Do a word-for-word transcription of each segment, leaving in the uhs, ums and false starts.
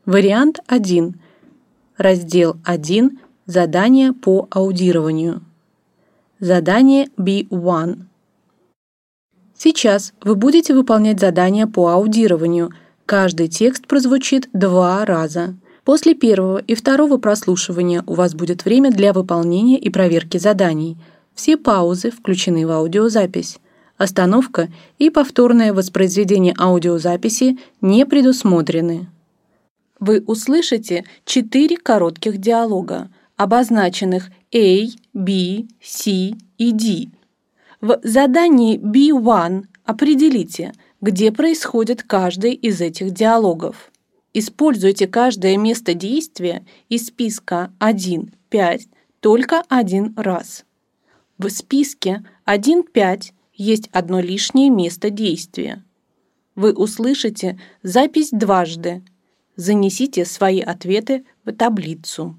Вариант один. Раздел один. Задание по аудированию. Задание би один. Сейчас вы будете выполнять задание по аудированию. Каждый текст прозвучит два раза. После первого и второго прослушивания у вас будет время для выполнения и проверки заданий. Все паузы включены в аудиозапись. Остановка и повторное воспроизведение аудиозаписи не предусмотрены. Вы услышите четыре коротких диалога, обозначенных A, B, C и D. В задании би один определите, где происходит каждый из этих диалогов. Используйте каждое место действия из списка один пять только один раз. В списке один пять есть одно лишнее место действия. Вы услышите запись дважды. Занесите свои ответы в таблицу.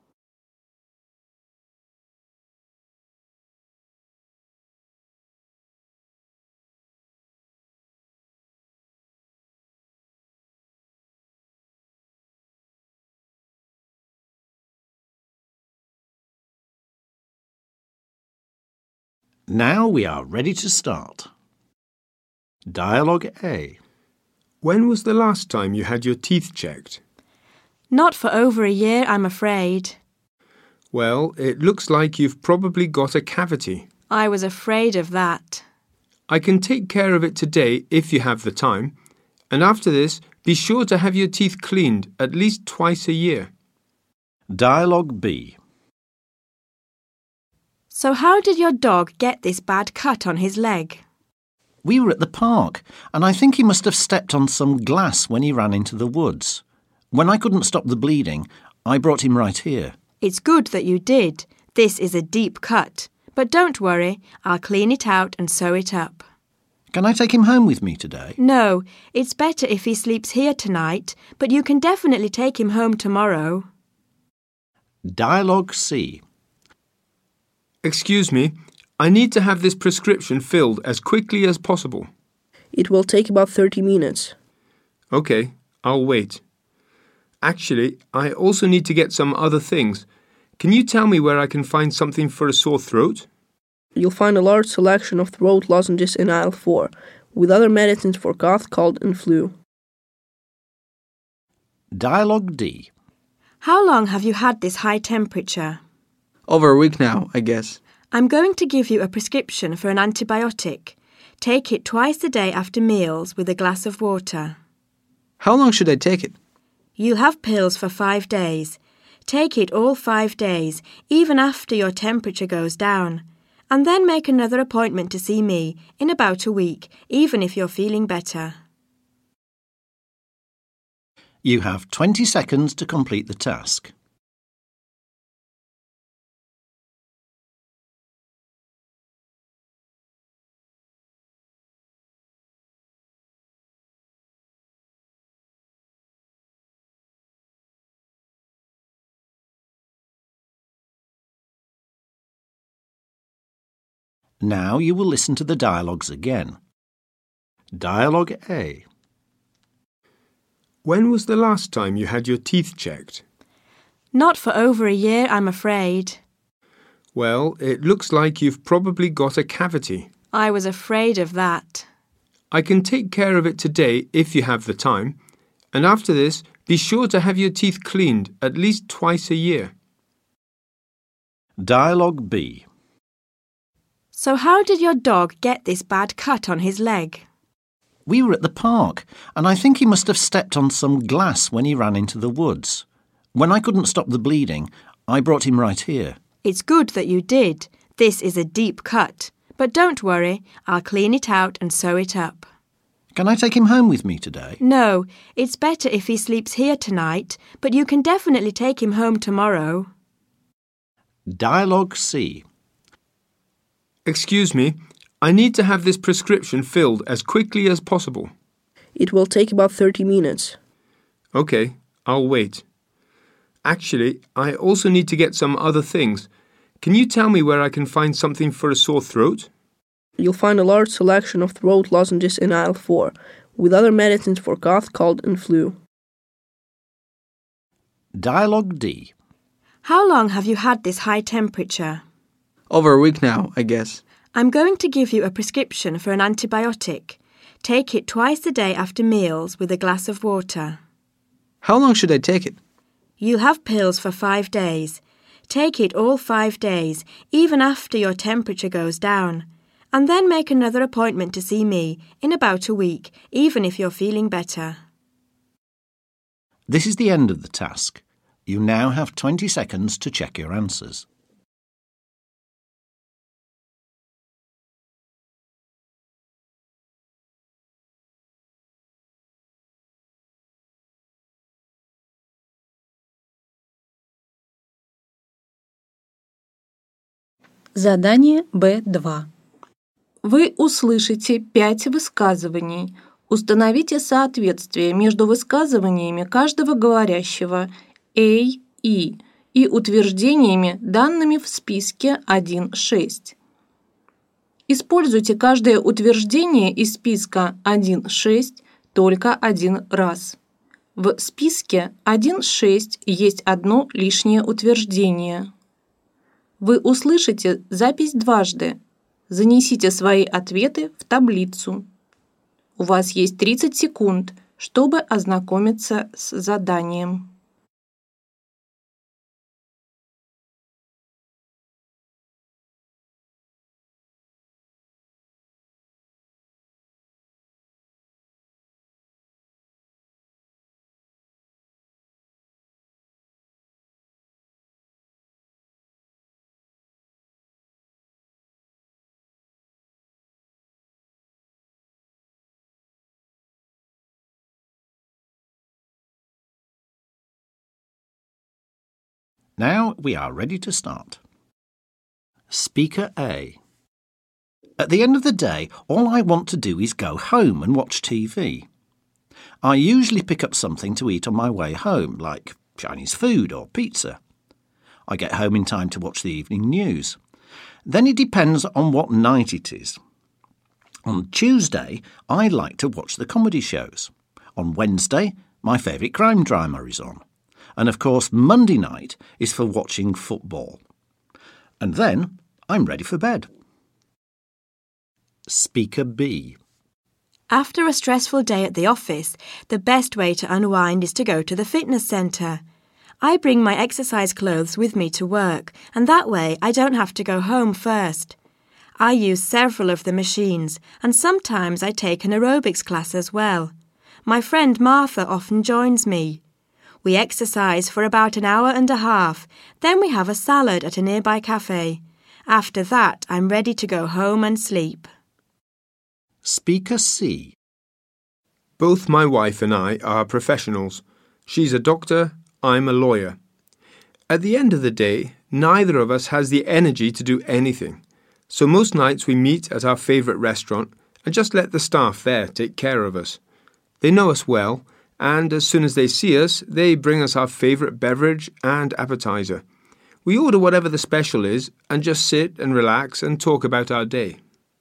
Now we are ready to start. Dialogue A. When was the last time you had your teeth checked? Not for over a year, I'm afraid. Well, it looks like you've probably got a cavity. I was afraid of that. I can take care of it today if you have the time. And after this, be sure to have your teeth cleaned at least twice a year. Dialogue B. So how did your dog get this bad cut on his leg? We were at the park, and I think he must have stepped on some glass when he ran into the woods. When I couldn't stop the bleeding, I brought him right here. It's good that you did. This is a deep cut. But don't worry, I'll clean it out and sew it up. Can I take him home with me today? No, it's better if he sleeps here tonight, but you can definitely take him home tomorrow. Dialogue C. Excuse me, I need to have this prescription filled as quickly as possible. It will take about thirty minutes. Okay, I'll wait. Actually, I also need to get some other things. Can you tell me where I can find something for a sore throat? You'll find a large selection of throat lozenges in aisle four, with other medicines for cough, cold and flu. Dialogue D. How long have you had this high temperature? Over a week now, I guess. I'm going to give you a prescription for an antibiotic. Take it twice a day after meals with a glass of water. How long should I take it? You'll have pills for five days. Take it all five days, even after your temperature goes down. And then make another appointment to see me in about a week, even if you're feeling better. You have twenty seconds to complete the task. Now you will listen to the dialogues again. Dialogue A. When was the last time you had your teeth checked? Not for over a year, I'm afraid. Well, it looks like you've probably got a cavity. I was afraid of that. I can take care of it today if you have the time. And after this, be sure to have your teeth cleaned at least twice a year. Dialogue B. So how did your dog get this bad cut on his leg? We were at the park, and I think he must have stepped on some glass when he ran into the woods. When I couldn't stop the bleeding, I brought him right here. It's good that you did. This is a deep cut. But don't worry, I'll clean it out and sew it up. Can I take him home with me today? No, it's better if he sleeps here tonight, but you can definitely take him home tomorrow. Dialogue C. Excuse me, I need to have this prescription filled as quickly as possible. It will take about thirty minutes. Okay, I'll wait. Actually, I also need to get some other things. Can you tell me where I can find something for a sore throat? You'll find a large selection of throat lozenges in aisle four, with other medicines for cough, cold and flu. Dialogue D. How long have you had this high temperature? Over a week now, I guess. I'm going to give you a prescription for an antibiotic. Take it twice a day after meals with a glass of water. How long should I take it? You'll have pills for five days. Take it all five days, even after your temperature goes down. And then make another appointment to see me in about a week, even if you're feeling better. This is the end of the task. You now have twenty seconds to check your answers. Задание Б два. Вы услышите пять высказываний. Установите соответствие между высказываниями каждого говорящего A, E и утверждениями, данными в списке один шесть. Используйте каждое утверждение из списка один шесть только один раз. В списке один шесть есть одно лишнее утверждение. Вы услышите запись дважды. Занесите свои ответы в таблицу. У вас есть тридцать секунд, чтобы ознакомиться с заданием. Now we are ready to start. Speaker A. At the end of the day, all I want to do is go home and watch T V. I usually pick up something to eat on my way home, like Chinese food or pizza. I get home in time to watch the evening news. Then it depends on what night it is. On Tuesday, I like to watch the comedy shows. On Wednesday, my favourite crime drama is on. And of course, Monday night is for watching football. And then I'm ready for bed. Speaker B. After a stressful day at the office, the best way to unwind is to go to the fitness centre. I bring my exercise clothes with me to work, and that way I don't have to go home first. I use several of the machines, and sometimes I take an aerobics class as well. My friend Martha often joins me. We exercise for about an hour and a half, then we have a salad at a nearby cafe. After that, I'm ready to go home and sleep. Speaker C. Both my wife and I are professionals. She's a doctor, I'm a lawyer. At the end of the day, neither of us has the energy to do anything. So most nights we meet at our favourite restaurant and just let the staff there take care of us. They know us well, and as soon as they see us, they bring us our favourite beverage and appetizer. We order whatever the special is and just sit and relax and talk about our day.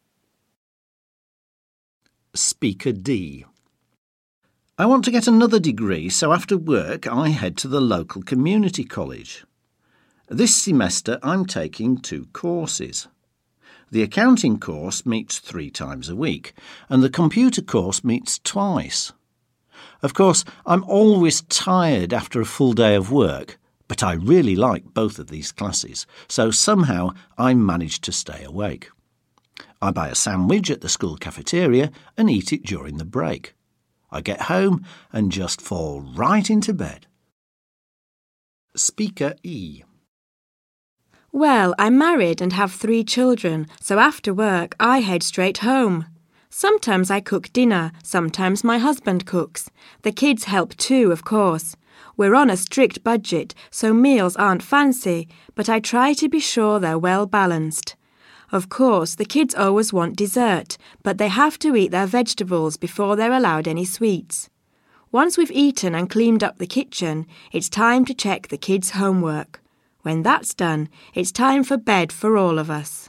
Speaker D. I want to get another degree, so after work I head to the local community college. This semester I'm taking two courses. The accounting course meets three times a week, and the computer course meets twice. Of course, I'm always tired after a full day of work, but I really like both of these classes, so somehow I manage to stay awake. I buy a sandwich at the school cafeteria and eat it during the break. I get home and just fall right into bed. Speaker E. Well, I'm married and have three children, so after work I head straight home. Sometimes I cook dinner, sometimes my husband cooks. The kids help too, of course. We're on a strict budget, so meals aren't fancy, but I try to be sure they're well balanced. Of course, the kids always want dessert, but they have to eat their vegetables before they're allowed any sweets. Once we've eaten and cleaned up the kitchen, it's time to check the kids' homework. When that's done, it's time for bed for all of us.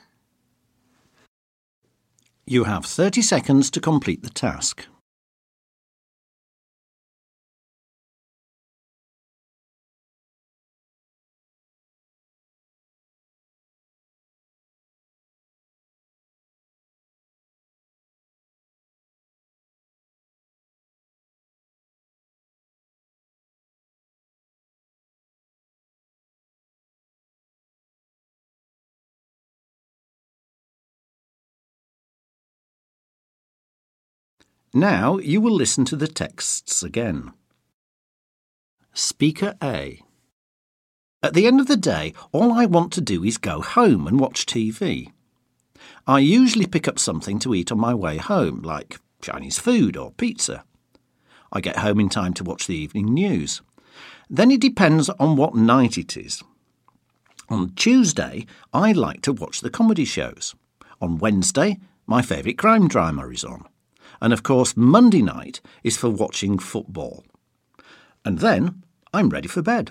You have thirty seconds to complete the task. Now you will listen to the texts again. Speaker A. At the end of the day, all I want to do is go home and watch T V. I usually pick up something to eat on my way home, like Chinese food or pizza. I get home in time to watch the evening news. Then it depends on what night it is. On Tuesday, I like to watch the comedy shows. On Wednesday, my favourite crime drama is on. And of course, Monday night is for watching football. And then I'm ready for bed.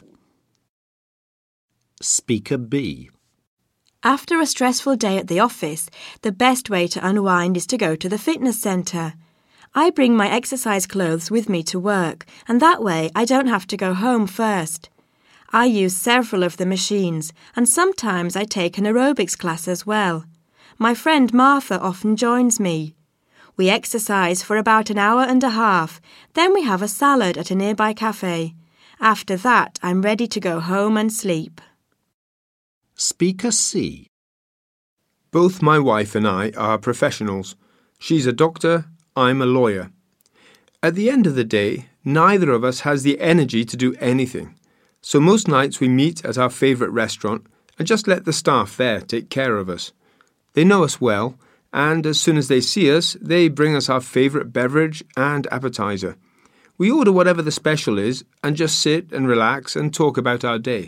Speaker B. After a stressful day at the office, the best way to unwind is to go to the fitness centre. I bring my exercise clothes with me to work, and that way I don't have to go home first. I use several of the machines, and sometimes I take an aerobics class as well. My friend Martha often joins me. We exercise for about an hour and a half, then we have a salad at a nearby cafe. After that, I'm ready to go home and sleep. Speaker C. Both my wife and I are professionals. She's a doctor, I'm a lawyer. At the end of the day, neither of us has the energy to do anything. So most nights we meet at our favourite restaurant and just let the staff there take care of us. They know us well, and as soon as they see us, they bring us our favourite beverage and appetizer. We order whatever the special is and just sit and relax and talk about our day.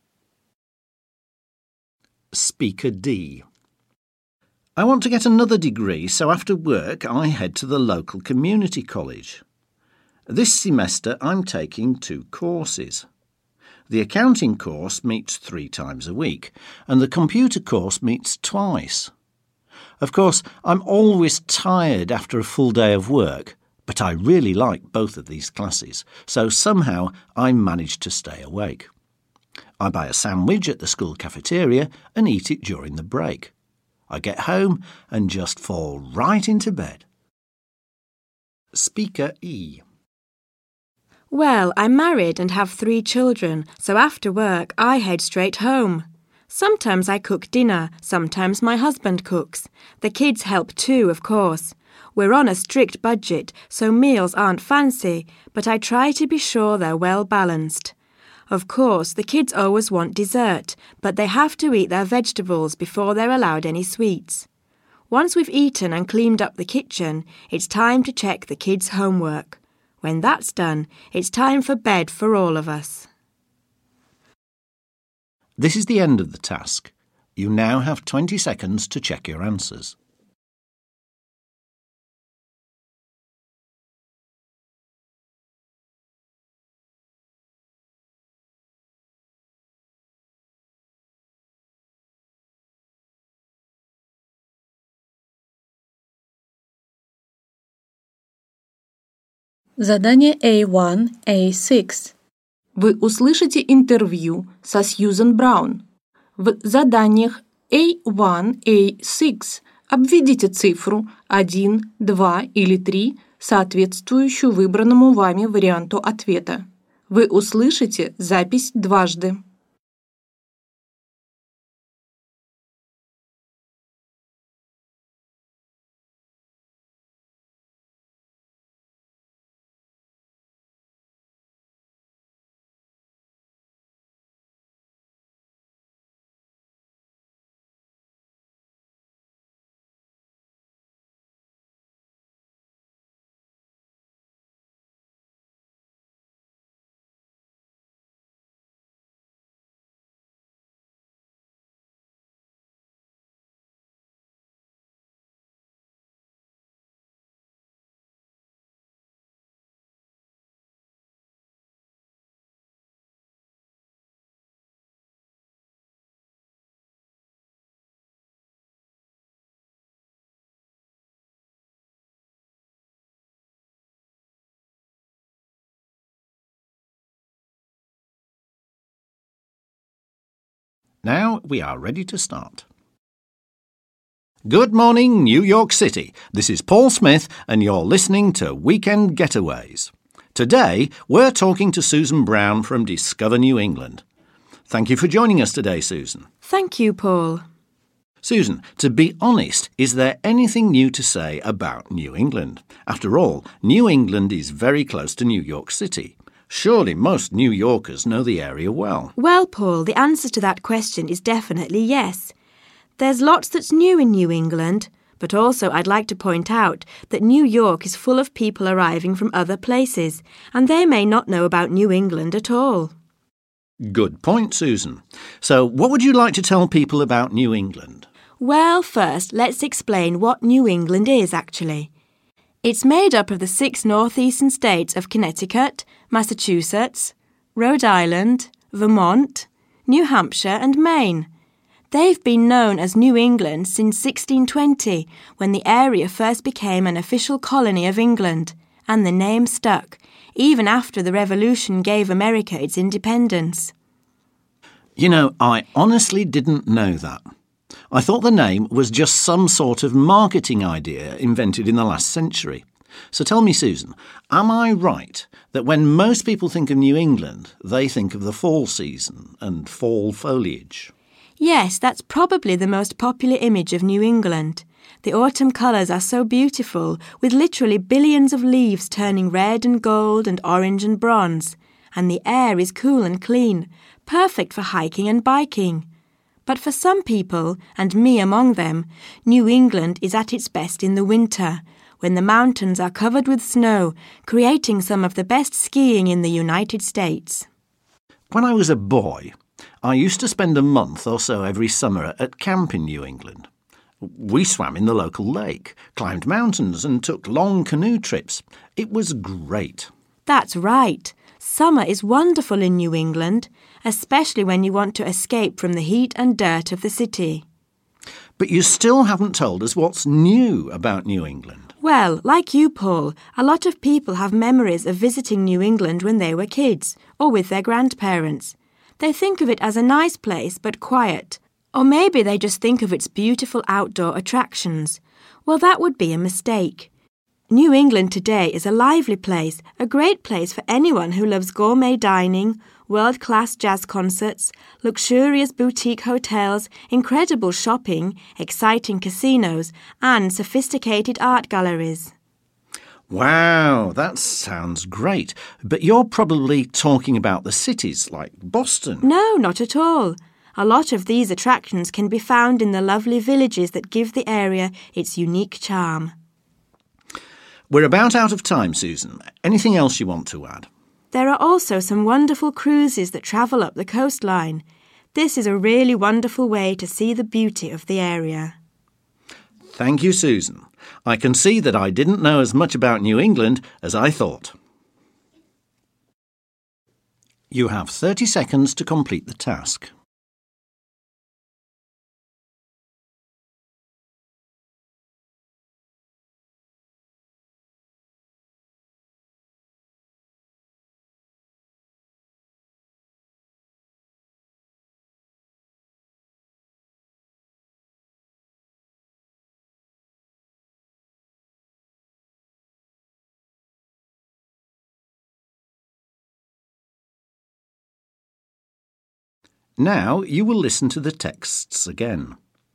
Speaker D. I want to get another degree, so after work I head to the local community college. This semester I'm taking two courses. The accounting course meets three times a week, and the computer course meets twice. Of course, I'm always tired after a full day of work, but I really like both of these classes, so somehow I manage to stay awake. I buy a sandwich at the school cafeteria and eat it during the break. I get home and just fall right into bed. Speaker E. Well, I'm married and have three children, so after work I head straight home. Sometimes I cook dinner, sometimes my husband cooks. The kids help too, of course. We're on a strict budget, so meals aren't fancy, but I try to be sure they're well balanced. Of course, the kids always want dessert, but they have to eat their vegetables before they're allowed any sweets. Once we've eaten and cleaned up the kitchen, it's time to check the kids' homework. When that's done, it's time for bed for all of us. This is the end of the task. You now have twenty seconds to check your answers. Задание A one A six. Вы услышите интервью со Сьюзен Браун. В заданиях A one A six обведите цифру один, два или три, соответствующую выбранному вами варианту ответа. Вы услышите запись дважды. Now we are ready to start. Good morning, New York City. This is Paul Smith and you're listening to Weekend Getaways. Today we're talking to Susan Brown from Discover New England. Thank you for joining us today, Susan. Thank you, Paul. Susan, to be honest, is there anything new to say about New England? After all, New England is very close to New York City. Surely most New Yorkers know the area well. Well, Paul, the answer to that question is definitely yes. There's lots that's new in New England, but also I'd like to point out that New York is full of people arriving from other places, and they may not know about New England at all. Good point, Susan. So what would you like to tell people about New England? Well, first, let's explain what New England is actually. It's made up of the six northeastern states of Connecticut, Massachusetts, Rhode Island, Vermont, New Hampshire and Maine. They've been known as New England since sixteen twenty, when the area first became an official colony of England, and the name stuck, even after the Revolution gave America its independence. You know, I honestly didn't know that. I thought the name was just some sort of marketing idea invented in the last century. So tell me, Susan, am I right that when most people think of New England, they think of the fall season and fall foliage? Yes, that's probably the most popular image of New England. The autumn colours are so beautiful, with literally billions of leaves turning red and gold and orange and bronze. And the air is cool and clean, perfect for hiking and biking. But for some people, and me among them, New England is at its best in the winter, when the mountains are covered with snow, creating some of the best skiing in the United States. When I was a boy, I used to spend a month or so every summer at camp in New England. We swam in the local lake, climbed mountains and took long canoe trips. It was great. That's right. Summer is wonderful in New England, especially when you want to escape from the heat and dirt of the city. But you still haven't told us what's new about New England. Well, like you, Paul, a lot of people have memories of visiting New England when they were kids, or with their grandparents. They think of it as a nice place but quiet. Or maybe they just think of its beautiful outdoor attractions. Well, that would be a mistake. New England today is a lively place, a great place for anyone who loves gourmet dining, world-class jazz concerts, luxurious boutique hotels, incredible shopping, exciting casinos, and sophisticated art galleries. Wow, that sounds great. But you're probably talking about the cities like Boston. No, not at all. A lot of these attractions can be found in the lovely villages that give the area its unique charm. We're about out of time, Susan. Anything else you want to add? There are also some wonderful cruises that travel up the coastline. This is a really wonderful way to see the beauty of the area. Thank you, Susan. I can see that I didn't know as much about New England as I thought. You have thirty seconds to complete the task. Now you will listen to the texts again.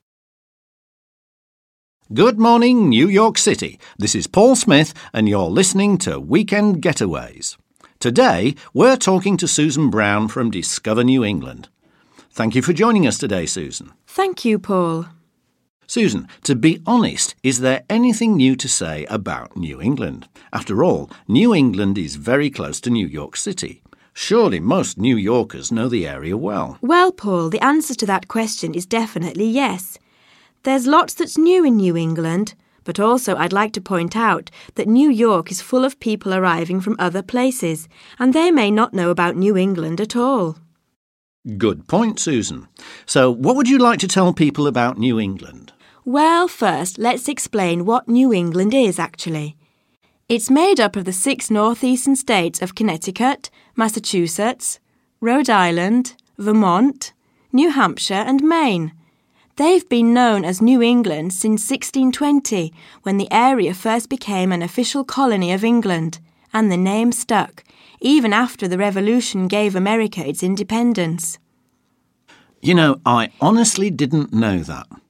Good morning, New York City. This is Paul Smith and you're listening to Weekend Getaways. Today we're talking to Susan Brown from Discover New England. Thank you for joining us today, Susan. Thank you, Paul. Susan, to be honest, is there anything new to say about New England? After all, New England is very close to New York City. Surely most New Yorkers know the area well. Well, Paul, the answer to that question is definitely yes. There's lots that's new in New England, but also I'd like to point out that New York is full of people arriving from other places, and they may not know about New England at all. Good point, Susan. So what would you like to tell people about New England? Well, first, let's explain what New England is actually. It's made up of the six northeastern states of Connecticut, Massachusetts, Rhode Island, Vermont, New Hampshire and Maine. They've been known as New England since sixteen twenty, when the area first became an official colony of England, and the name stuck, even after the Revolution gave America its independence. You know, I honestly didn't know that.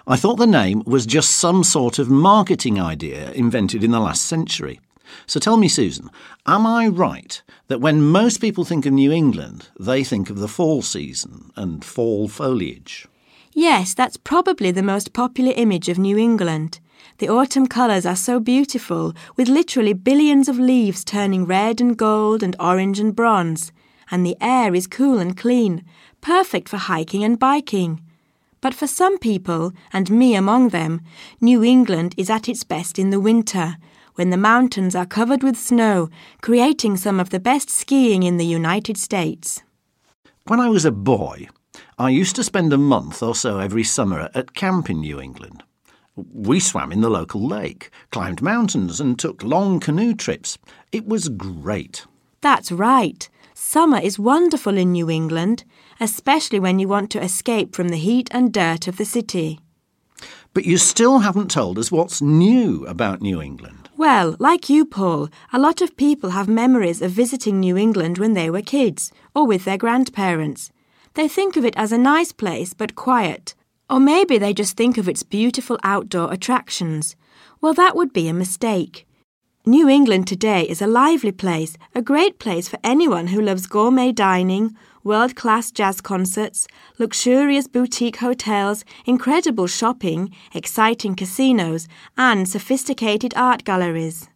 I thought the name was just some sort of marketing idea invented in the last century. So tell me, Susan, am I right that when most people think of New England, they think of the fall season and fall foliage? Yes, that's probably the most popular image of New England. The autumn colours are so beautiful, with literally billions of leaves turning red and gold and orange and bronze. And the air is cool and clean, perfect for hiking and biking. But for some people, and me among them, New England is at its best in the winter, when the mountains are covered with snow, creating some of the best skiing in the United States. When I was a boy, I used to spend a month or so every summer at camp in New England. We swam in the local lake, climbed mountains and took long canoe trips. It was great. That's right. Summer is wonderful in New England, especially when you want to escape from the heat and dirt of the city. But you still haven't told us what's new about New England. Well, like you, Paul, a lot of people have memories of visiting New England when they were kids, or with their grandparents. They think of it as a nice place but quiet. Or maybe they just think of its beautiful outdoor attractions. Well, that would be a mistake. New England today is a lively place, a great place for anyone who loves gourmet dining, world-class jazz concerts, luxurious boutique hotels, incredible shopping, exciting casinos, and sophisticated art galleries.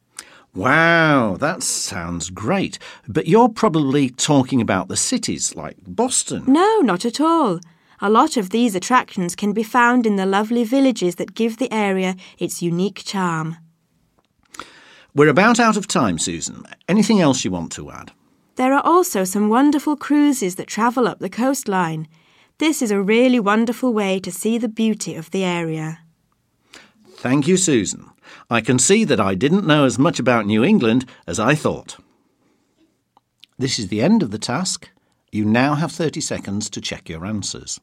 Wow, that sounds great. But you're probably talking about the cities like Boston. No, not at all. A lot of these attractions can be found in the lovely villages that give the area its unique charm. We're about out of time, Susan. Anything else you want to add? There are also some wonderful cruises that travel up the coastline. This is a really wonderful way to see the beauty of the area. Thank you, Susan. I can see that I didn't know as much about New England as I thought. This is the end of the task. You now have thirty seconds to check your answers.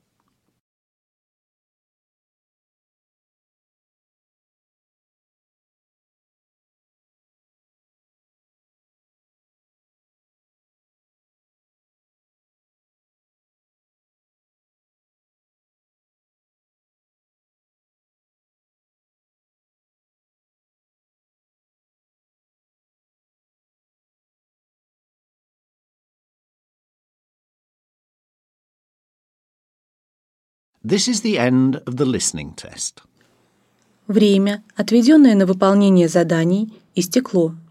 This is the end of the listening test. Время, отведенное на выполнение заданий, истекло.